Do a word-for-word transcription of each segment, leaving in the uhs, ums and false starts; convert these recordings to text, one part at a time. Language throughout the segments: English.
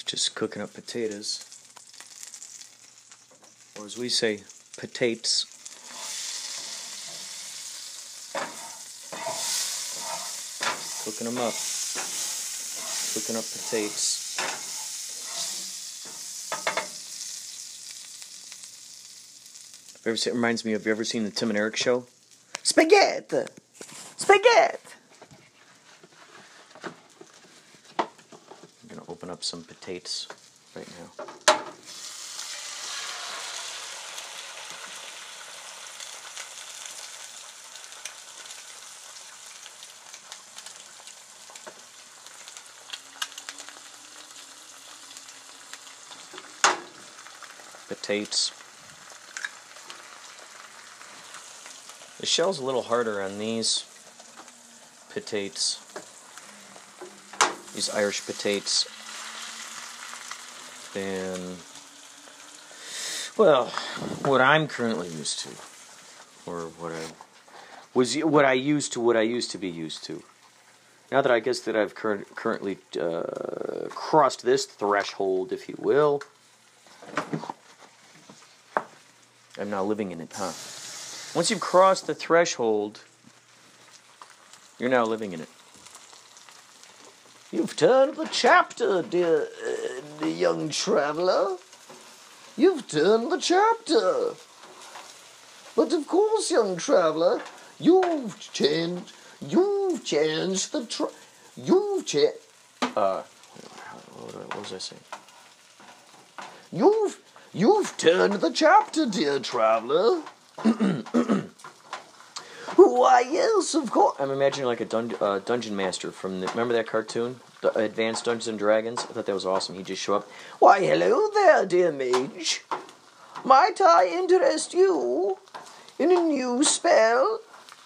Just cooking up potatoes. Or as we say, potatoes. Cooking them up. Cooking up potatoes. Ever seen, it reminds me of, have you ever seen the Tim and Eric show? Spaghetti! Spaghetti! I'm going to open up some potatoes right now. Potatoes. The shell's a little harder on these potatoes, these Irish potatoes, than, well, what I'm currently used to, or what I was, what I used to, what I used to be used to. Now that I guess that I've cur- currently uh, crossed this threshold, if you will, I'm now living in it, huh? Once you've crossed the threshold, you're now living in it. You've turned the chapter, dear uh, young traveler. You've turned the chapter. But of course, young traveler, you've changed. You've changed the tra- You've changed. Uh, what was I saying? You've you've turned the chapter, dear traveler. Why, yes, of course. I'm imagining like a dun- uh, dungeon master from the, remember that cartoon, the Advanced Dungeons and Dragons? I thought that was awesome. He'd just show up. Why, hello there, dear mage. Might I interest you in a new spell?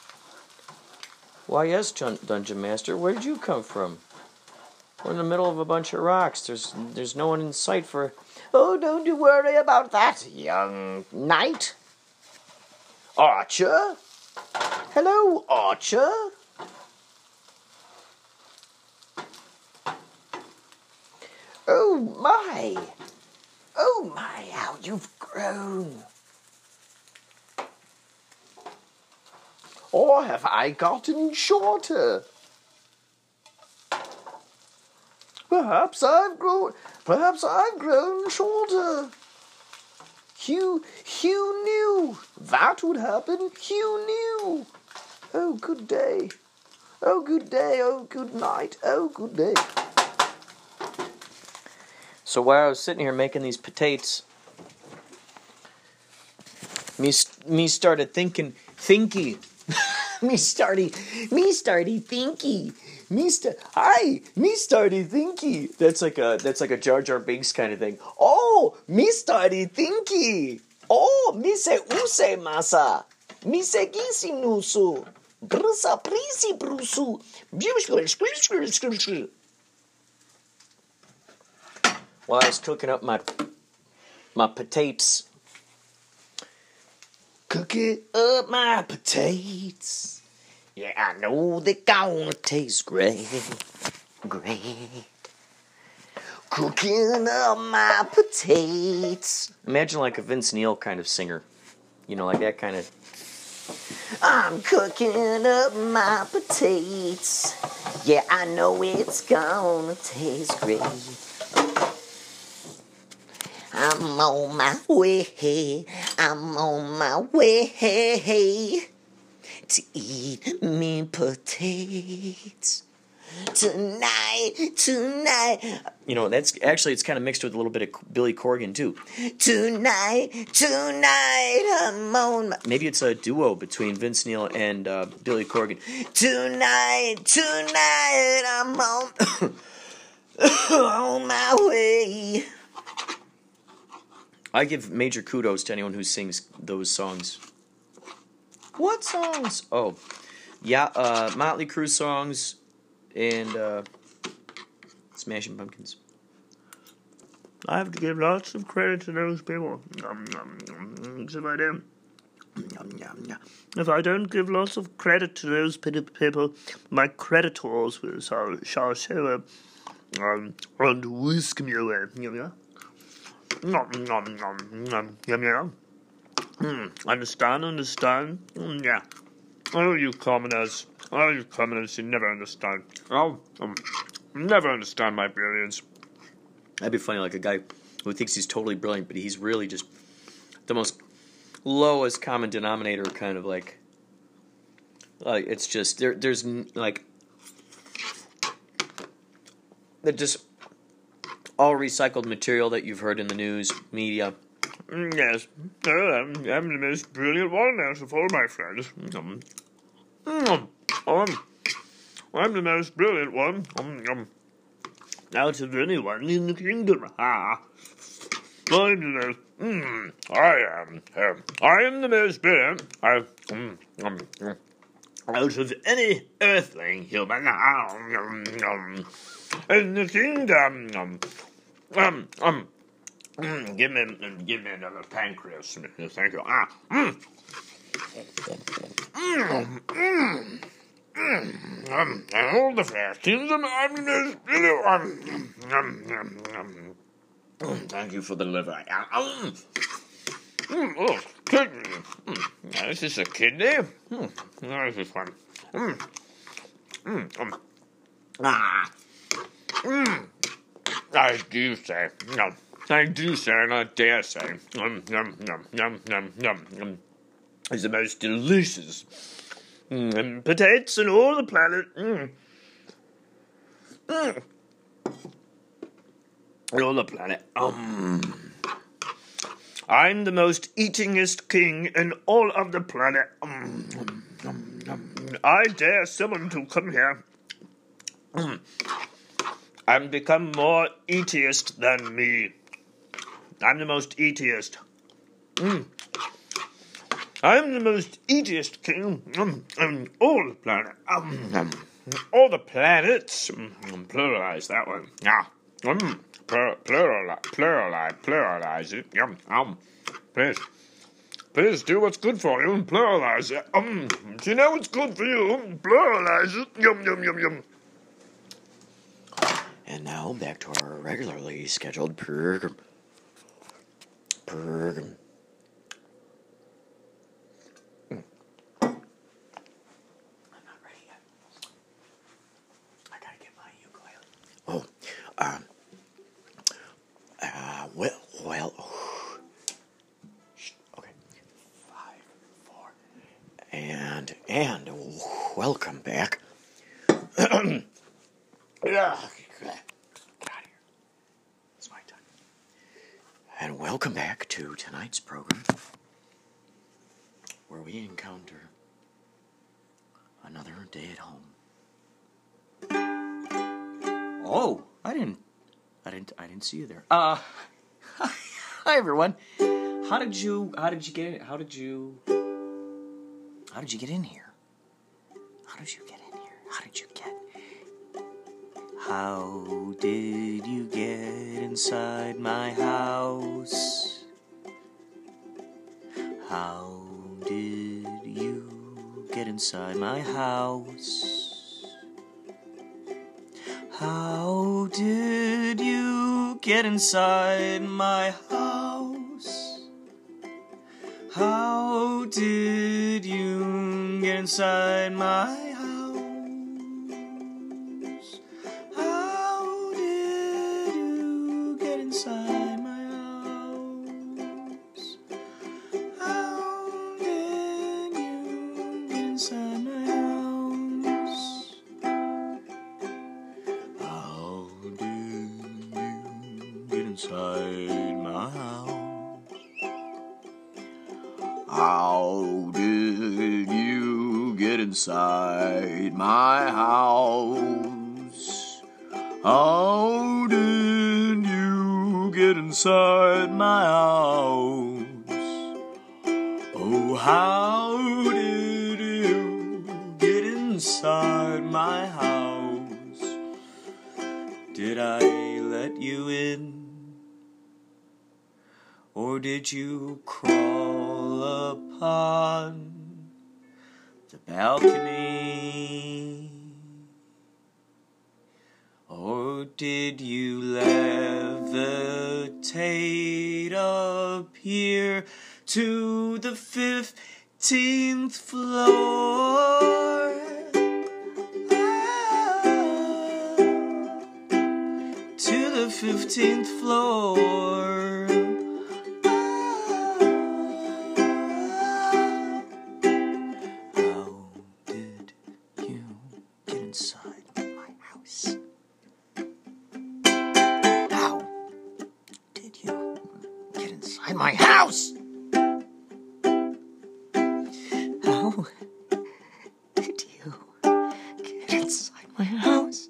Why, yes, Dun- dungeon master. Where did you come from? We're in the middle of a bunch of rocks. There's there's no one in sight for. Oh, don't you worry about that, young knight. Archer? Hello, Archer? Oh, my. Oh, my, how you've grown. Or have I gotten shorter? Perhaps I've grown... Perhaps I've grown shorter. Who, who knew that would happen? Who knew? Oh, good day. Oh, good day. Oh, good night. Oh, good day. So while I was sitting here making these potatoes, me, me started thinking, thinky. me started, me started thinky. Me st- Hi, me started thinky. That's like a that's like a Jar Jar Binks kind of thing. Oh, me started thinky. Oh, me se use masa. Me se gisi nusu. Brusa prisi brusu. While I was cooking up my my potatoes, cooking up my potatoes. Yeah, I know they're gonna taste great, great. Cooking up my potatoes. Imagine like a Vince Neil kind of singer. You know, like that kind of. I'm cooking up my potatoes. Yeah, I know it's gonna taste great. I'm on my way. I'm on my way to eat me potatoes. Tonight, tonight. You know, that's actually, it's kind of mixed with a little bit of Billy Corgan, too. Tonight, tonight, I'm on my... Maybe it's a duo between Vince Neil and uh, Billy Corgan. Tonight, tonight, I'm on, on my way. I give major kudos to anyone who sings those songs. What songs? Oh, yeah, uh, Motley Crue songs and uh, Smashing Pumpkins. I have to give lots of credit to those people. Nom, nom, nom. If I don't, nom, nom, nom. If I don't give lots of credit to those people, my creditors will shall, shall show um, and whisk me away. Yum, yum. Nom, nom, nom, nom, yum, yum. Mm, understand, understand? Mm, yeah. Oh, you commoners. Oh, you commoners, you never understand. Oh, um, never understand my brilliance. That'd be funny, like a guy who thinks he's totally brilliant, but he's really just the most lowest common denominator, kind of like. Like it's just there. There's like they're just all recycled material that you've heard in the news media. Mm, yes, uh, I'm, I'm the most brilliant one out of all my friends. Um, um, um, I'm the most brilliant one um, um, out of anyone in the kingdom. Ah, I'm the most. Mm, I am. Um, I am the most brilliant. I, um, um, um, out of any earthling human um, um, um, in the kingdom. Um, um, um, mm, give me, give me another pancreas. Thank you. Ah, mm, mm, mm, mm, um, and all the fair kingdom. I'm the most brilliant one. Um, um, um, um, thank you for the liver. Um, mm, oh, kidney. Mm, is this a kidney? Mm, no, this is one. Mm. Mm. Um. Ah. Mm. I do say. No. I do say, and I dare say. Um. Yum. Yum. Yum. Yum. Yum. Yum. Is the most delicious. Mm. And potatoes and all the planet. Mm. Mm. And all the planet. Um. I'm the most eatingest king in all of the planet. Um. Um. Um. I dare someone to come here and become more eatiest than me. I'm the most eatiest. Mm. I'm the most eatiest king um, on all the planet. Um, um, all the planets. Um, pluralize that one. Yeah. Um, plur, pluralize, pluralize, pluralize it. Yum. Um, please. Please do what's good for you and pluralize it. Um, do you know what's good for you? Pluralize it. Yum, yum, yum, yum. And now back to our regularly scheduled program. Program. Mm. I'm not ready yet. I gotta get my ukulele. Oh, um, uh, well, well. Okay. Five, four, and and welcome back. Yeah. Get out of here. It's my time. And welcome back to tonight's program, where we encounter another day at home. Oh, I didn't, I didn't, I didn't see you there. Uh, hi everyone. How did you, how did you get in? How did you, how did you get in here? How did you get in here? How did you get? How did you get inside my house? How did you get inside my house? How did you get inside my house? How did you get inside my house? Inside my house. How did you get inside my house? How did you get inside my house? How did you get inside my house? How did you get inside my house? Oh, how did you get inside my house? Did I let you in? Or did you crawl upon the balcony? Or did you levitate up here to the fifteenth floor? To the fifteenth floor. How did you get inside my house? How did you get inside my house? How did you get inside my house?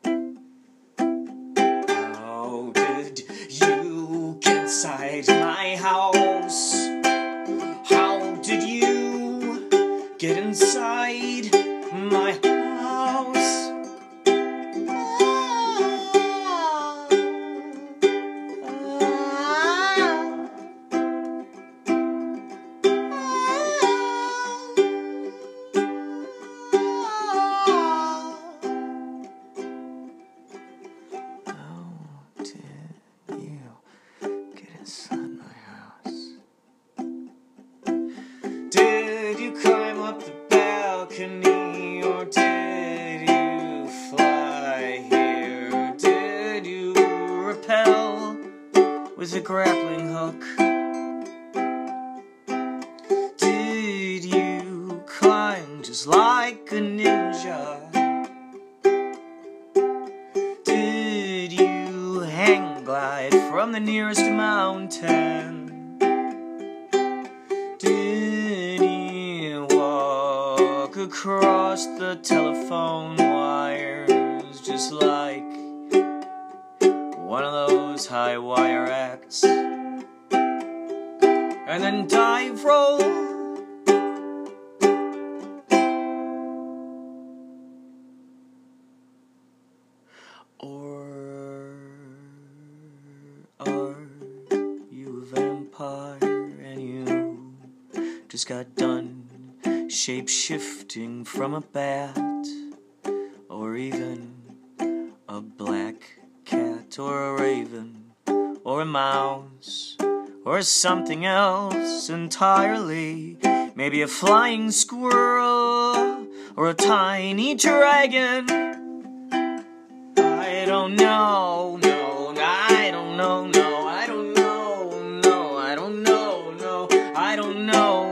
How did you get inside my house? How did you get inside my house? Did you climb up the balcony, or did you fly here? Did you rappel with a grappling hook? Did you climb just like a ninja? Did you hang glide from the nearest mountain? Did you walk across the telephone wires just like one of those high wire acts? And then dive roll? Or are you a vampire and you just got done shape-shifting from a bat, or even a black cat, or a raven, or a mouse, or something else entirely? Maybe a flying squirrel, or a tiny dragon? I don't know, no, I don't know, no, I don't know, no, I don't know, no, I don't know.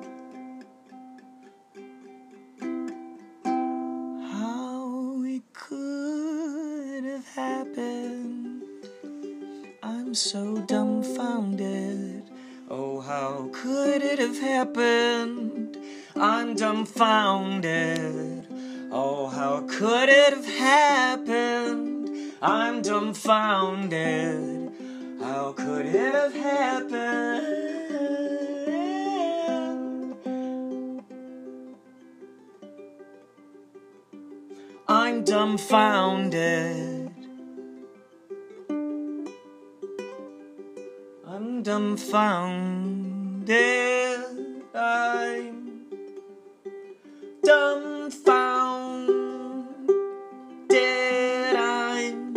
How it could have happened, I'm so dumbfounded. Oh, how could it have happened? I'm dumbfounded. Oh, how could it have happened? I'm dumbfounded. How could it have happened? I'm dumbfounded. I'm dumbfounded. I'm dumbfounded. I'm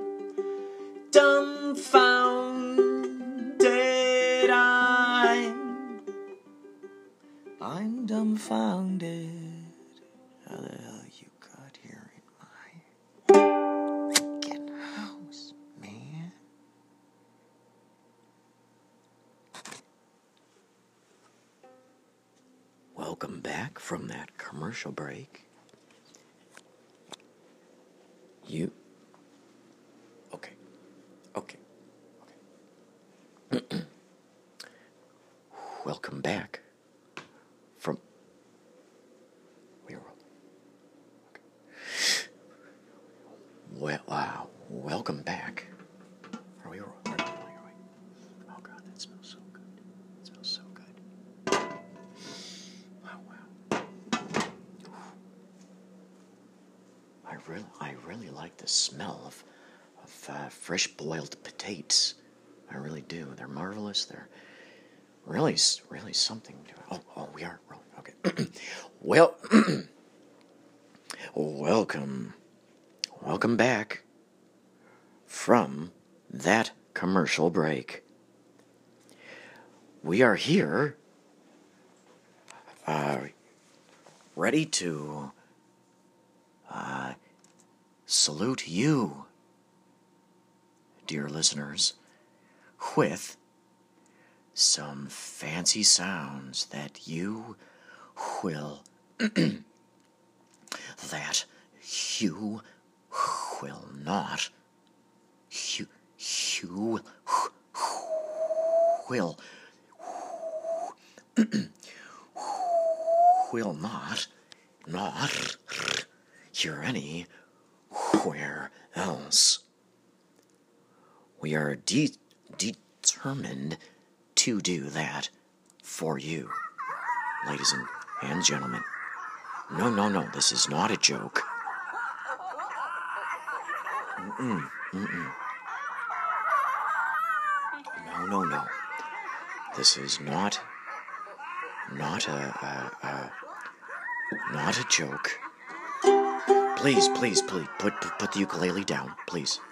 dumbfounded. I'm I'm dumbfounded. How the hell you got here in my freaking house, man? Welcome back from that commercial break. You... Okay. Okay. Okay. Welcome back from... We were... Okay. Well, wow. Welcome back. Are we... Are we, are we? Oh, God, that smells so good. It smells so good. Oh, wow. I really, I really like the smell of, of uh, fresh boiled potatoes. I really do. They're marvelous. They're really, really something to. Oh, oh, we are rolling. Okay. Well, welcome, welcome back from that commercial break. We are here, uh, ready to uh, salute you, dear listeners, with some fancy sounds that you will that you will not you you will will not not hear anywhere else. We are de- determined to do that for you, ladies and, and gentlemen. No, no, no, this is not a joke. Mm-mm, mm-mm. No, no, no. This is not, not a, a, a not a joke. Please, please, please, put, put, put the ukulele down, please.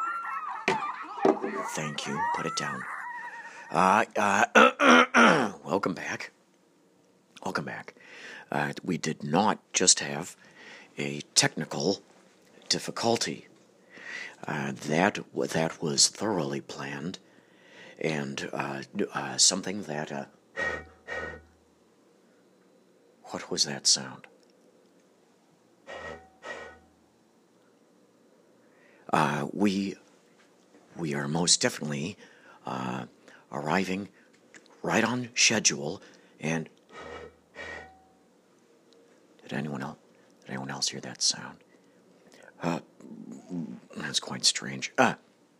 Thank you, put it down. Uh, uh, welcome back. Welcome back. Uh, we did not just have a technical difficulty. Uh, that that was thoroughly planned, and uh, uh, something that. Uh, what was that sound? Uh, we we are most definitely uh, arriving right on schedule, and. Did anyone else? Did anyone else hear that sound? Uh, that's quite strange. Ah.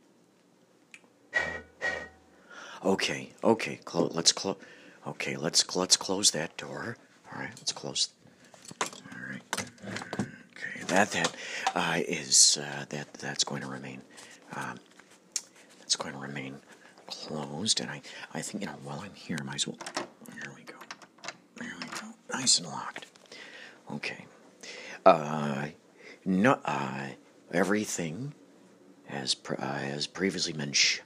Okay, okay. Clo- let's close. Okay, let's let's close that door. All right, let's close. All right. Okay, that that uh, is uh, that that's going to remain. Um, that's going to remain closed, and I I think you know while I'm here, I might as well. There we go. There we go. Nice and locked. Okay. Uh, no, uh, everything, as pre- uh, as previously mentioned,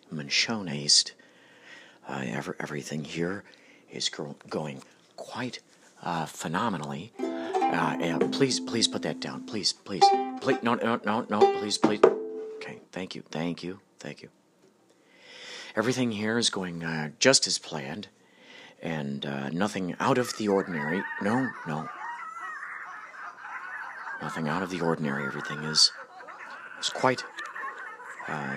uh, every, everything here is gro- going quite uh, phenomenally. Uh, and please, please put that down. Please, please, please. No, no, no, no. Please, please. Okay. Thank you. Thank you. Thank you. Everything here is going uh, just as planned, and uh, nothing out of the ordinary. No, no. Nothing out of the ordinary. Everything is is quite uh,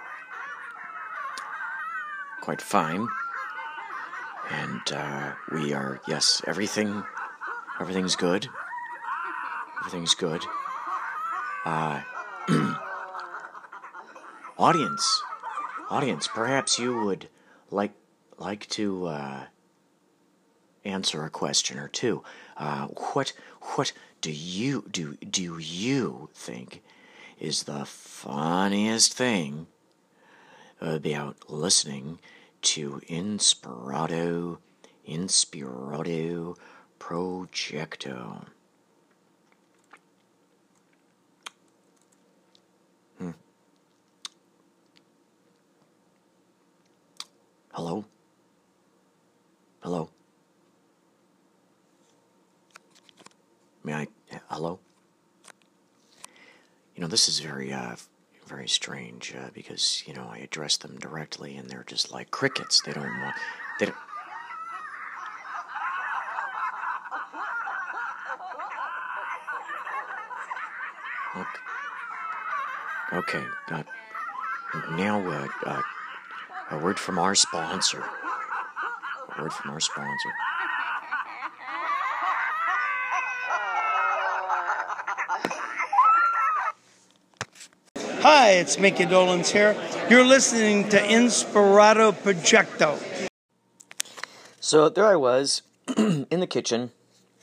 quite fine, and uh, we are yes. Everything everything's good. Everything's good. Uh, audience, audience. Perhaps you would like like to uh, answer a question or two. Uh, what what do you do? Do you think is the funniest thing about listening to Inspirato Inspirato Projecto? Hmm. Hello? Hello? May I? Hello? You know, this is very, uh, very strange, uh, because, you know, I address them directly and they're just like crickets. They don't want, they don't... Okay. Okay. Uh, now, uh, uh, a word from our sponsor. A word from our sponsor. Hi, it's Mickey Dolans here. You're listening to Inspirato Projecto. So there I was in the kitchen,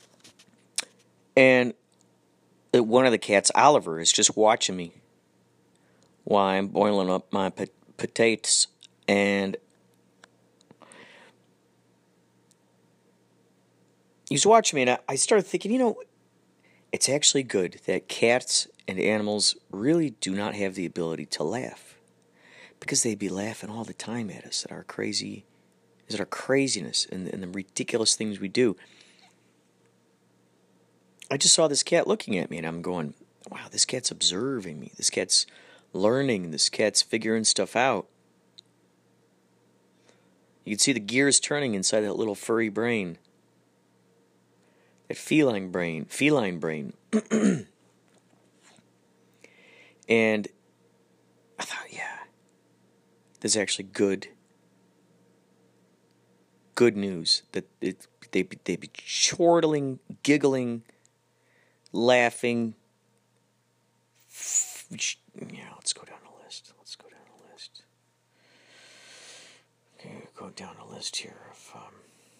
and one of the cats, Oliver, is just watching me while I'm boiling up my po- potatoes, and he's watching me, and I started thinking, you know, it's actually good that cats and animals really do not have the ability to laugh. because they'd be laughing all the time at us, at our crazy, at our craziness and, and the ridiculous things we do. I just saw this cat looking at me, and I'm going, wow, this cat's observing me. This cat's learning. This cat's figuring stuff out. You can see the gears turning inside that little furry brain. That feline brain. Feline brain. And I thought, yeah, this is actually good. Good news. That it, they, they'd be chortling, giggling, laughing. Yeah, let's go down the list. Let's go down the list. Okay, go down the list here of um,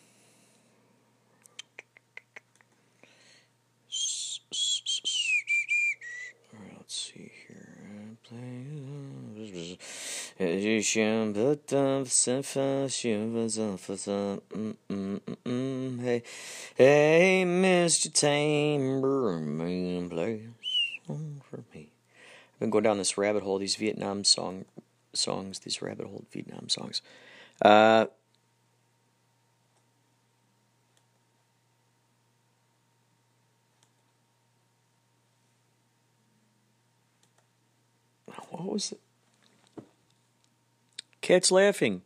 all right, let's see here. Hey, hey, Mister Tambourine, play a song for me. I've been going down this rabbit hole, these Vietnam song songs, these rabbit hole Vietnam songs. Uh, what was it? Cat's laughing.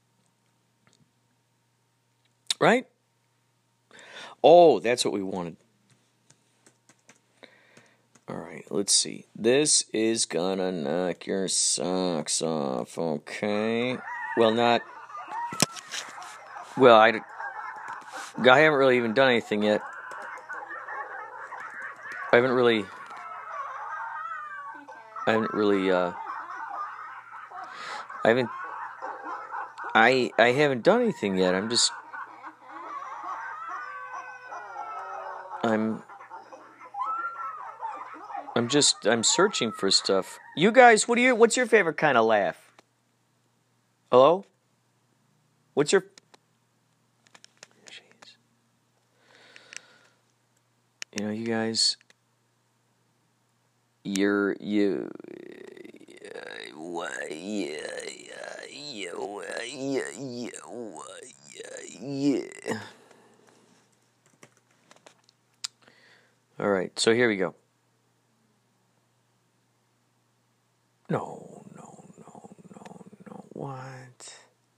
Right? Oh, that's what we wanted. Alright, let's see. This is gonna knock your socks off, okay? Well, not... Well, I... I haven't really even done anything yet. I haven't really... I haven't really, uh... I haven't... I, I haven't done anything yet. I'm just... I'm... I'm just, I'm searching for stuff. You guys, what do you, what's your favorite kind of laugh? Hello? What's your... Jeez. You know, you guys... You're, you... Yeah, yeah, yeah, yeah, yeah, yeah. All right, so here we go. No, no, no, no, no. What?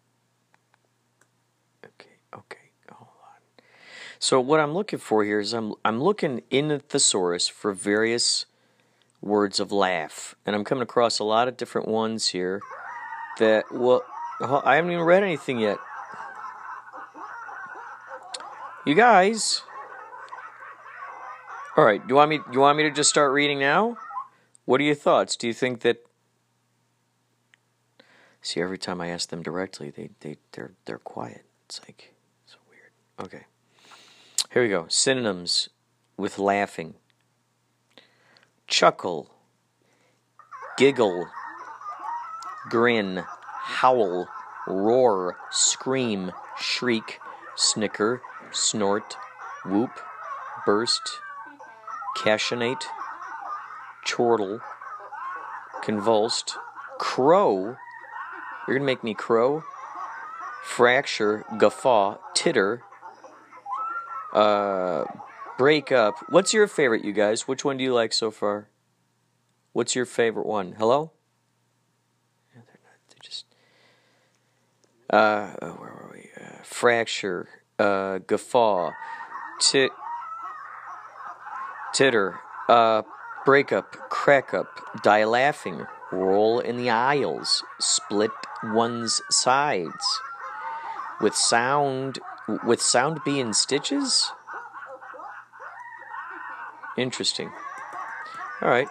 Okay, okay, hold on. So what I'm looking for here is I'm I'm looking in the thesaurus for various words of laugh, and I'm coming across a lot of different ones here that, well, I haven't even read anything yet. You guys. All right, do you want me you want me to just start reading now? What are your thoughts? Do you think that... See, every time I ask them directly, they, they, they're, they're quiet. It's like, so weird. Okay. Here we go. Synonyms with laughing. Chuckle. Giggle. Grin. Howl. Roar. Scream. Shriek. Snicker. Snort. Whoop. Burst. Cachinnate. Chortle. Convulsed. Crow. You're going to make me crow. Fracture. Guffaw. Titter. Uh, break up. What's your favorite, you guys? Which one do you like so far? What's your favorite one? Hello? Yeah, they're not. They're just... Uh, oh, where were we? Uh, fracture. Uh, guffaw. Tit... Titter. Uh, break up. Crack up. Die laughing. Roll in the aisles. Split one's sides. With sound... With sound being stitches? Interesting. Alright.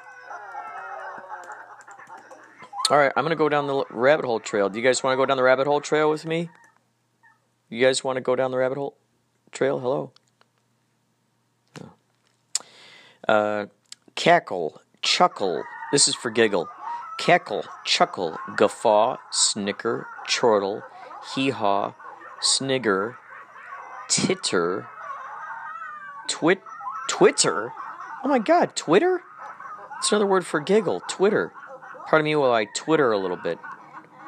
Alright, I'm going to go down the rabbit hole trail. Do you guys want to go down the rabbit hole trail with me? You guys want to go down the rabbit hole trail? Hello? Oh. Uh, cackle, chuckle. This is for giggle. Cackle, chuckle, guffaw, snicker, chortle, hee-haw, snigger, titter, twit, twitter? Oh my god, Twitter? It's another word for giggle, Twitter. Pardon me while I twitter a little bit.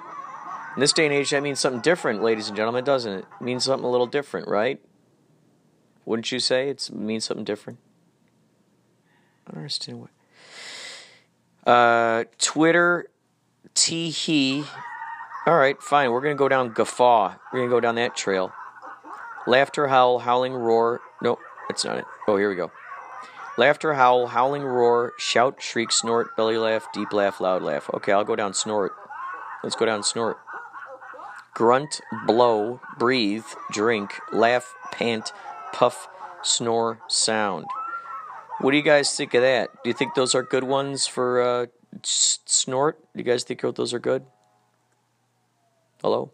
In this day and age, that means something different, ladies and gentlemen, doesn't it? It means something a little different, right? Wouldn't you say it's, it means something different? I don't understand what. Uh, Twitter, tee-hee. All right, fine. We're going to go down guffaw. We're going to go down that trail. Laughter, howl, howling, roar. Nope, that's not it. Oh, here we go. Laughter, howl, howling, roar, shout, shriek, snort, belly laugh, deep laugh, loud laugh. Okay, I'll go down snort. Let's go down snort. Grunt, blow, breathe, drink, laugh, pant, puff, snore, sound. What do you guys think of that? Do you think those are good ones for uh, s- snort? Do you guys think those are good? Hello?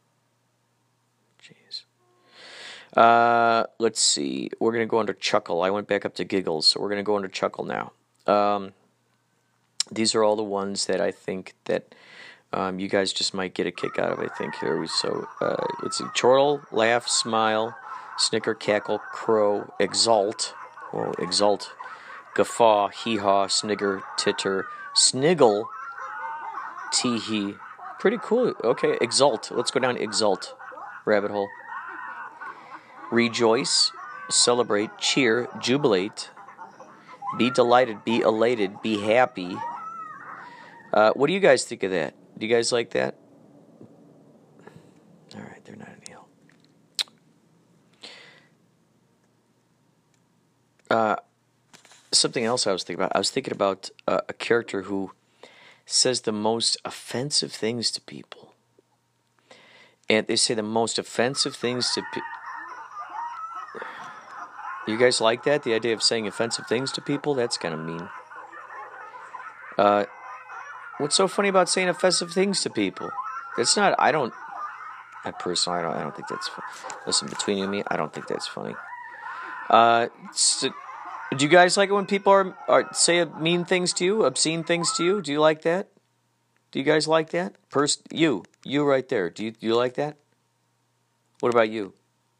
Jeez. Uh, let's see. We're going to go under chuckle. I went back up to giggles, so we're going to go under chuckle now. Um, these are all the ones that I think that um, you guys just might get a kick out of, I think. Here we so uh, let's see. Chortle, laugh, smile, snicker, cackle, crow, exalt. Oh, exalt. Guffaw, hee-haw, snigger, titter, sniggle, tee-hee. Pretty cool. Okay, exult. Let's go down exult. Rabbit hole. Rejoice, celebrate, cheer, jubilate, be delighted, be elated, be happy. Uh, what do you guys think of that? Do you guys like that? All right, they're not any help. Uh, something else I was thinking about. I was thinking about uh, a character who says the most offensive things to people. And they say the most offensive things to people. You guys like that? The idea of saying offensive things to people? That's kind of mean. Uh, what's so funny about saying offensive things to people? It's not, I don't, I personally, I don't, I don't think that's funny. Listen, between you and me, I don't think that's funny. Uh, so, do you guys like it when people are, are say mean things to you, obscene things to you? Do you like that? Do you guys like that? Pers- you, you right there. Do you, do you like that? What about you?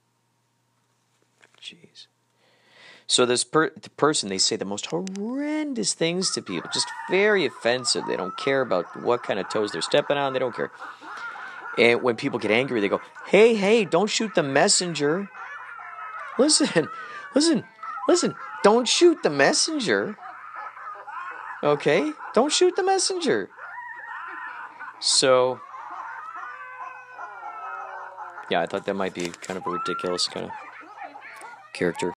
Jeez. So this per- the person, they say the most horrendous things to people, just very offensive. They don't care about what kind of toes they're stepping on. They don't care. And when people get angry, they go, hey, hey, don't shoot the messenger. Listen, listen, listen, don't shoot the messenger. Okay? Don't shoot the messenger. So, yeah, I thought that might be kind of a ridiculous kind of character.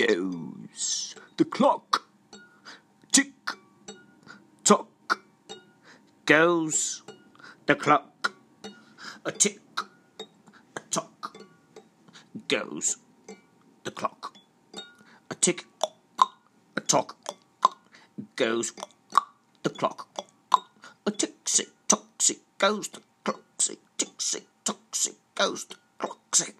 goes the clock. Tick tock goes the clock. A tick a tock goes the clock. A tick a tock goes the clock. A tick-sick, toxic goes the clock. Sick, tick-sick, toxic goes the clock. Sick.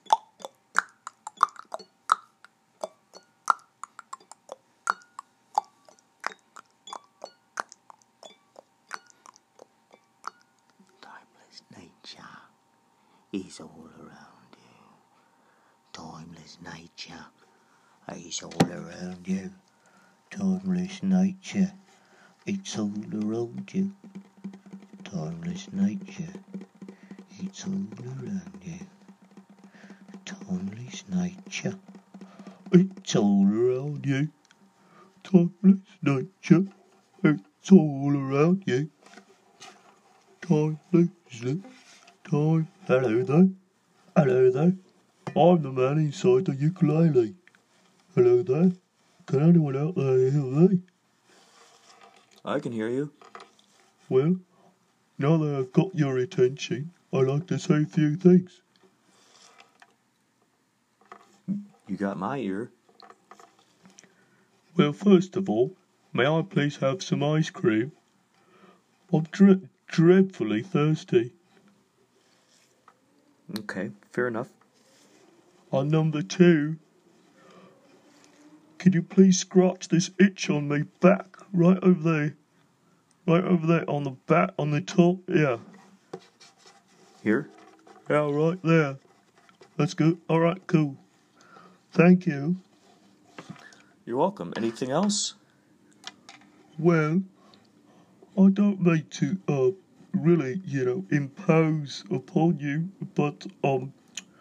Timeless nature is all around you. Timeless nature is all around you. Timeless nature, it's all around you. Timeless nature, it's all around you. Timeless nature, it's all around you. Timeless nature, it's all around you. Timeless time. Hello there. Hello there. I'm the man inside the ukulele. Hello there. Can anyone out there hear me? I can hear you. Well, now that I've got your attention, I'd like to say a few things. You got my ear. Well, first of all, may I please have some ice cream? I'm dre- dreadfully thirsty. Okay, fair enough. And number two, could you please scratch this itch on my back, right over there? Right over there, on the back, on the top, yeah. Here? Yeah, right there. That's good. Alright, cool. Thank you. You're welcome. Anything else? Well, I don't mean to, uh, really, you know, impose upon you, but, um...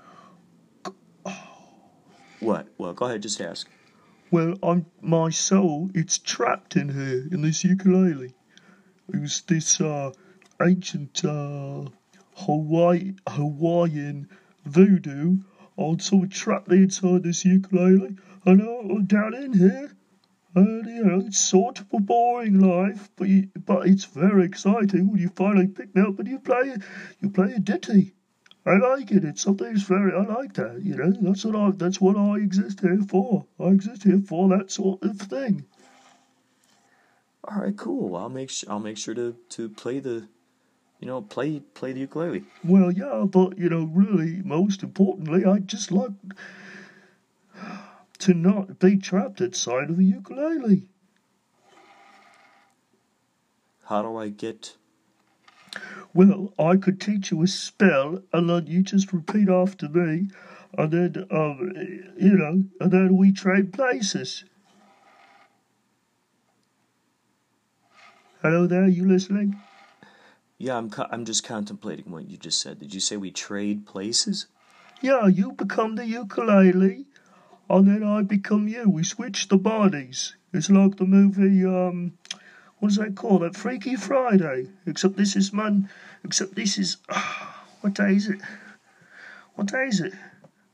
What? Well, go ahead, just ask. Well, I'm, my soul, it's trapped in here, in this ukulele. It was this, uh, ancient, uh, Hawaii, Hawaiian voodoo. I'm sort of trapped inside this ukulele, and I'm down in here. And, you know, it's sort of a boring life, but you, but it's very exciting when you finally pick me up and you play, you play a ditty. I like it. It's something that's very, I like that, you know. That's what I, that's what I exist here for. I exist here for that sort of thing. All right, cool. I'll make sure, I'll make sure to, to play the, you know, play, play the ukulele. Well, yeah, but, you know, really, most importantly, I'd just like to not be trapped inside of a ukulele. How do I get... Well, I could teach you a spell, and then you just repeat after me, and then, um, you know, and then we trade places. Hello there, you listening? Yeah, I'm co- I'm just contemplating what you just said. Did you say we trade places? Yeah, you become the ukulele, and then I become you. We switch the bodies. It's like the movie, um... what does that call that? Freaky Friday. Except this is man. Except this is. Uh, what day is it? What day is it?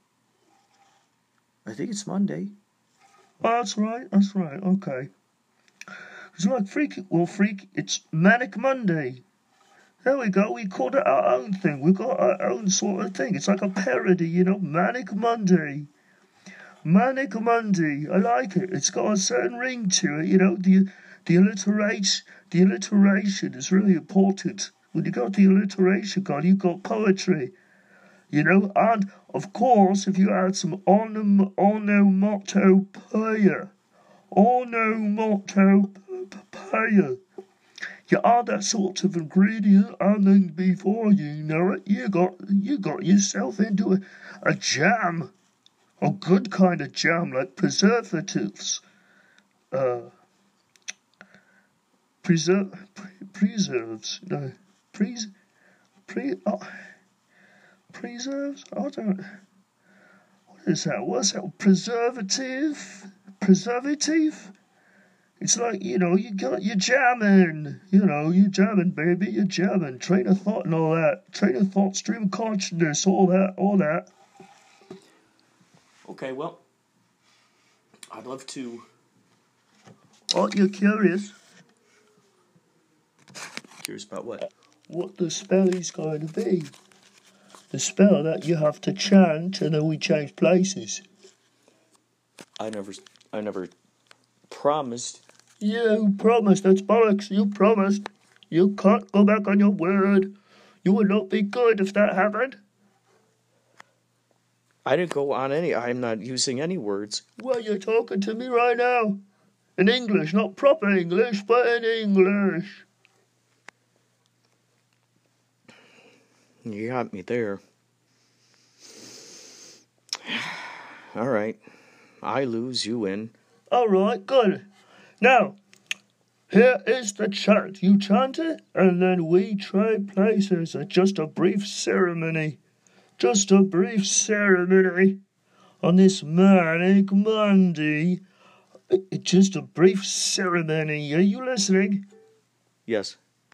I think it's Monday. Oh, that's right. That's right. Okay. It's like freaky. Well, freak. It's Manic Monday. There we go. We called it our own thing. We got our own sort of thing. It's like a parody, you know. Manic Monday. Manic Monday. I like it. It's got a certain ring to it, you know. The The alliteration, the alliteration is really important. When you got the alliteration going, you got poetry, you know. And of course, if you add some onom, onomatopoeia, onomatopoeia, you add that sort of ingredient, and then before you know it, you got you got yourself into a, a jam, a good kind of jam, like preservatives. Uh. Preserve, preserves, no, pres, pre, oh, preserves, I don't, what is that, what's that, preservative, preservative, it's like, you know, you got, you're jamming, you know, you're jamming, baby, you're jamming, train of thought and all that, train of thought, stream of consciousness, all that, all that. Okay, well, I'd love to. Aren't you curious Curious about what? what the spell is going to be? The spell that you have to chant and then we change places. I never, I never promised. You promised, that's bollocks, you promised. You can't go back on your word. You would not be good if that happened. I didn't go on any. I'm not using any words. Well, you're talking to me right now. In English, not proper English, but in English. You got me there. All right. I lose, you win. All right, good. Now, here is the chant. You chant it, and then we trade places. It's just a brief ceremony. Just a brief ceremony on this Manic Monday. It's just a brief ceremony. Are you listening? Yes.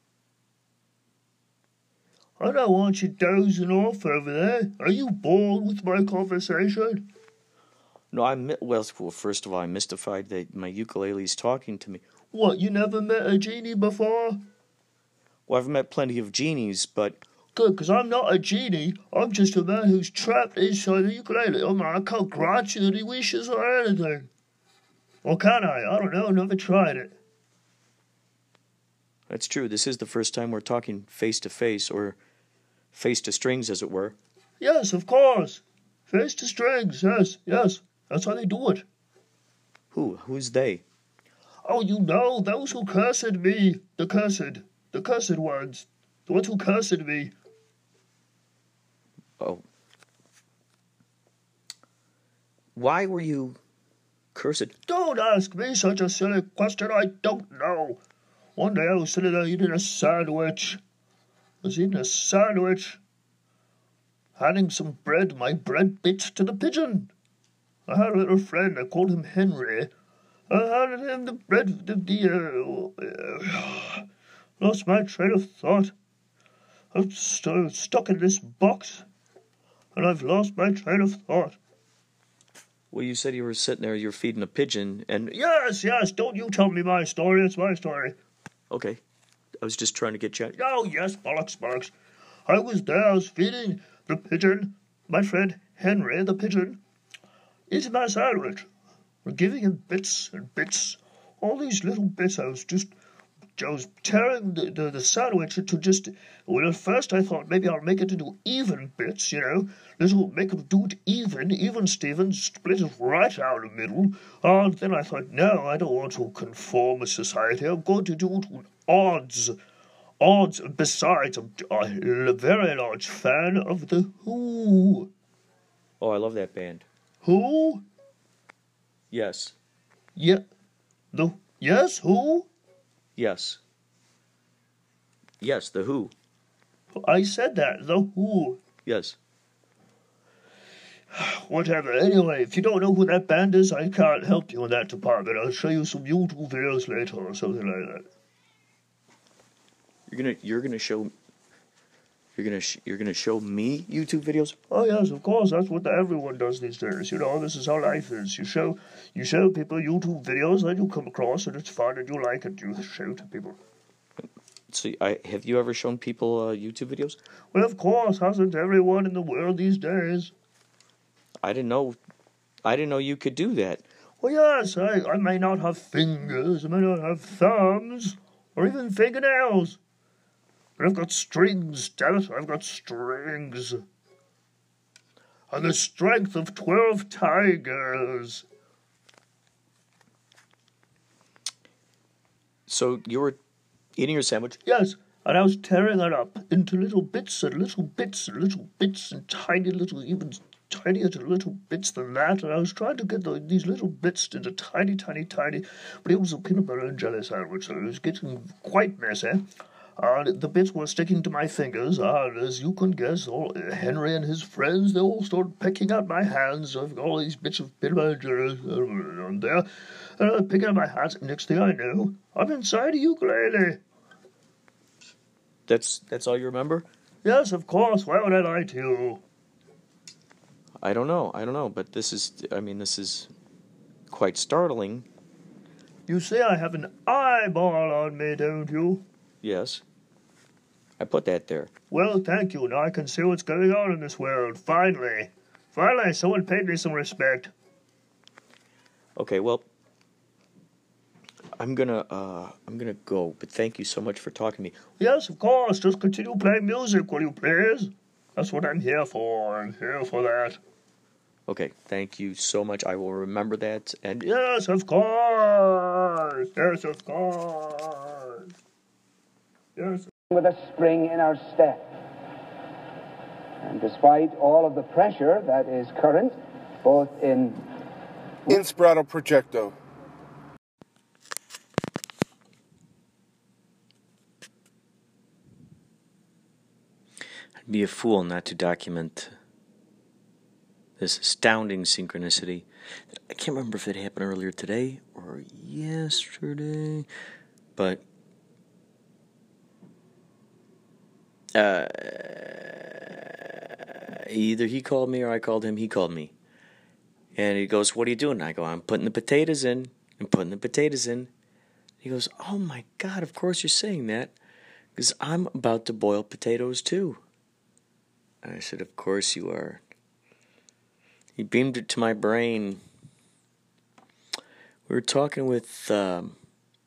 I don't want you dozing off over there. Are you bored with my conversation? No, I'm well. Well, first of all, I'm mystified that my ukulele's talking to me. What, you never met a genie before? Well, I've met plenty of genies, but Good, because I'm not a genie. I'm just a man who's trapped inside a ukulele. I mean, I can't grant you any wishes or anything. Or can I? I don't know. Never tried it. that's true. This is the first time we're talking face to face, or face to strings, as it were. Yes, of course. Face to strings. Yes, yes. That's how they do it. Who? Who's they? Oh, you know, those who cursed me. The cursed. The cursed ones. The ones who cursed me. Oh. Why were you cursed? Don't ask me such a silly question. I don't know. One day I was sitting there eating a sandwich. I was eating a sandwich. Handing some bread, my bread bit to the pigeon. I had a little friend. I called him Henry. I handed him the bread, the, the uh, lost my train of thought. I'm st- stuck in this box, and I've lost my train of thought. Well, you said you were sitting there, you're feeding a pigeon, and... Yes, yes, don't you tell me my story, it's my story. Okay. I was just trying to get you... Oh, yes, bollocks, bollocks. I was there, I was feeding the pigeon, my friend Henry, the pigeon, eating my sandwich. We're giving him bits and bits, all these little bits. I was just... I was tearing the, the, the sandwich into just... Well, at first I thought maybe I'll make it into even bits, you know. Little, make it do it even, even Stephen, split it right out the middle. And then I thought, no, I don't want to conform with society. I'm going to do it with odds. Odds. Besides, I'm a very large fan of The Who. Oh, I love that band. Who? Yes. Yeah. The... Yes, who? Yes. Yes, The Who. I said that, The Who. Yes. Whatever. Anyway, if you don't know who that band is, I can't help you in that department. I'll show you some YouTube videos later or something like that. You're gonna, you're gonna show, you're gonna, sh- you're gonna show me YouTube videos. Oh yes, of course. That's what everyone does these days. You know, this is how life is. You show, you show people YouTube videos that you come across, and it's fun, and you like it. You show to people. So, I have you ever shown people uh, YouTube videos? Well, of course, hasn't everyone in the world these days? I didn't know, I didn't know you could do that. Well, yes, I, I may not have fingers, I may not have thumbs, or even fingernails. But I've got strings, damn it, I've got strings. And the strength of twelve tigers. So you were eating your sandwich? Yes, and I was tearing it up into little bits and little bits and little bits and tiny little, even tinier little bits than that. And I was trying to get the, these little bits into tiny, tiny, tiny. But it was a peanut butter and jelly sandwich, so it was getting quite messy. And the bits were sticking to my fingers, and as you can guess, all, Henry and his friends, they all started pecking at my hands. I've got all these bits of peanut butter and jelly on there, and I'm picking at my hands. Next thing I know, I'm inside a ukulele. That's that's all you remember? Yes, of course. Why would I lie to you? I don't know. I don't know. But this is, I mean, this is quite startling. You say I have an eyeball on me, don't you? Yes. I put that there. Well, thank you. Now I can see what's going on in this world. Finally. Finally, someone paid me some respect. Okay, well, I'm gonna, uh, I'm gonna go, but thank you so much for talking to me. Yes, of course. Just continue playing music, will you please? That's what I'm here for. I'm here for that. Okay, thank you so much. I will remember that, and Yes, of course. Yes, of course. Yes. With a spring in our step. And despite all of the pressure that is current, both in Inspirato Projecto. I'd be a fool not to document this astounding synchronicity. I can't remember if it happened earlier today or yesterday, but uh, either he called me or I called him. He called me. And he goes, "What are you doing?" I go, "I'm putting the potatoes in. I'm putting the potatoes in." He goes, "Oh my God, of course you're saying that, because I'm about to boil potatoes too." And I said, "Of course you are." He beamed it to my brain. We were talking with um,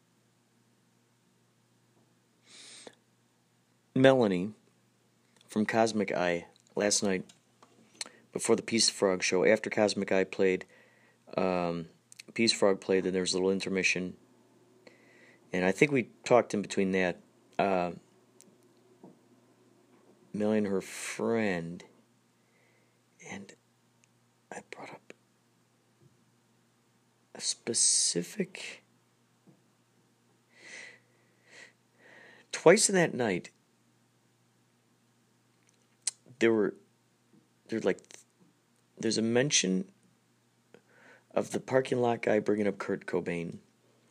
Melanie from Cosmic Eye last night before the Peace Frog show. After Cosmic Eye played, um, Peace Frog played, then there was a little intermission. And I think we talked in between that. Uh, Melanie and her friend. And I brought up a specific... Twice in that night, there were... There's like... There's a mention of the parking lot guy bringing up Kurt Cobain.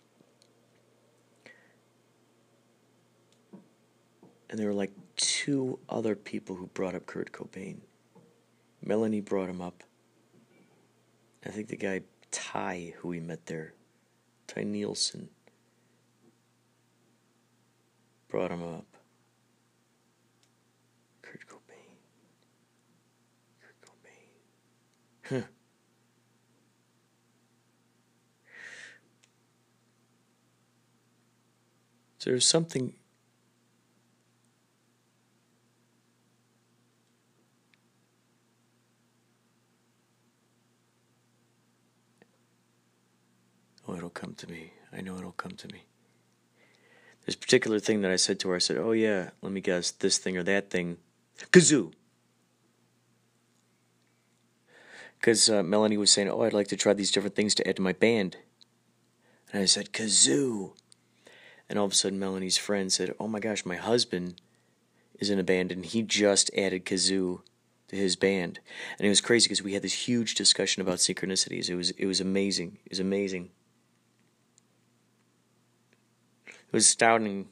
And there were like two other people who brought up Kurt Cobain. Melanie brought him up. I think the guy Ty, who we met there, Ty Nielsen, brought him up. Kurt Cobain. Kurt Cobain. Huh. So there's something... Oh, it'll come to me. I know it'll come to me. This particular thing that I said to her, I said, "Oh yeah, let me guess, this thing or that thing. Kazoo!" Because uh, Melanie was saying, "Oh, I'd like to try these different things to add to my band." And I said, "Kazoo!" And all of a sudden, Melanie's friend said, "Oh my gosh, my husband is in a band, and he just added kazoo to his band." And it was crazy because we had this huge discussion about synchronicities. It was it was amazing. It was amazing. It was astounding.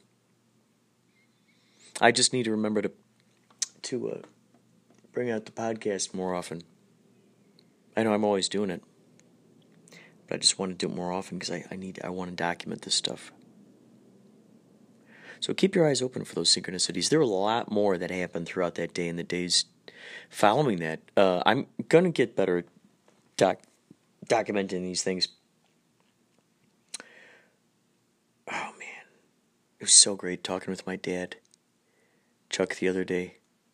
I just need to remember to to uh, bring out the podcast more often. I know I'm always doing it, but I just want to do it more often because I, I need I want to document this stuff. So keep your eyes open for those synchronicities. There were a lot more that happened throughout that day and the days following that. Uh, I'm going to get better at doc- documenting these things. Oh, man. It was so great talking with my dad, Chuck, the other day.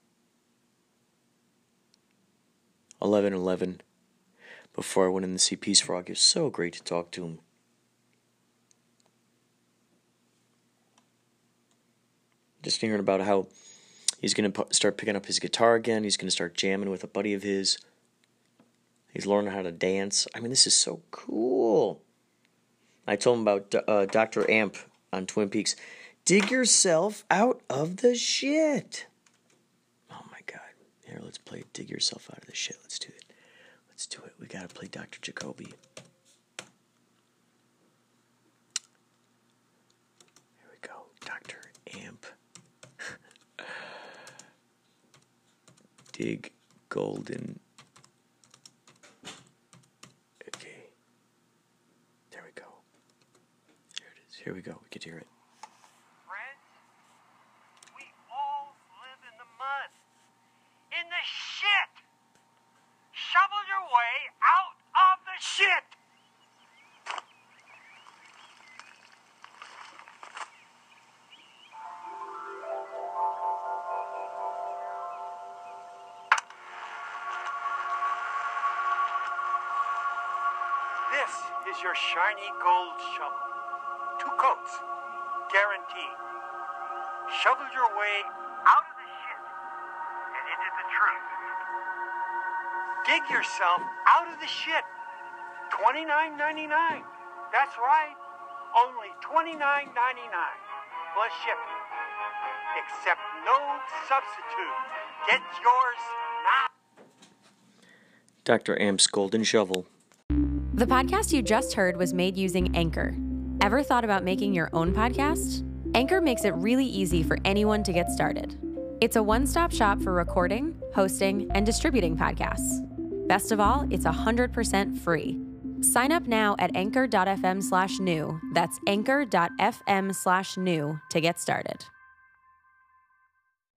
eleven eleven, before I went in to see Peace Frog. It was so great to talk to him. Just hearing about how he's going to start picking up his guitar again. He's going to start jamming with a buddy of his. He's learning how to dance. I mean, this is so cool. I told him about uh, Doctor Amp on Twin Peaks. Dig yourself out of the shit. Oh, my God. Here, let's play Dig Yourself Out of the Shit. Let's do it. Let's do it. We got to play Doctor Jacoby. Here we go. Doctor Amp. Dig Golden. Okay. Here we go. We could hear it. Friends, we all live in the mud. In the shit. Shovel your way out of the shit. This is your shiny gold shovel. Two coats, guaranteed. Shovel your way out of the shit and into the truth. Dig yourself out of the shit. twenty-nine ninety-nine. That's right. Only twenty-nine ninety-nine plus shipping. Except no substitute. Get yours now. Doctor Amp's Golden Shovel. The podcast you just heard was made using Anchor. Ever thought about making your own podcast? Anchor makes it really easy for anyone to get started. It's a one-stop shop for recording, hosting, and distributing podcasts. Best of all, it's one hundred percent free. Sign up now at anchor.fm slash new. That's anchor.fm slash new to get started.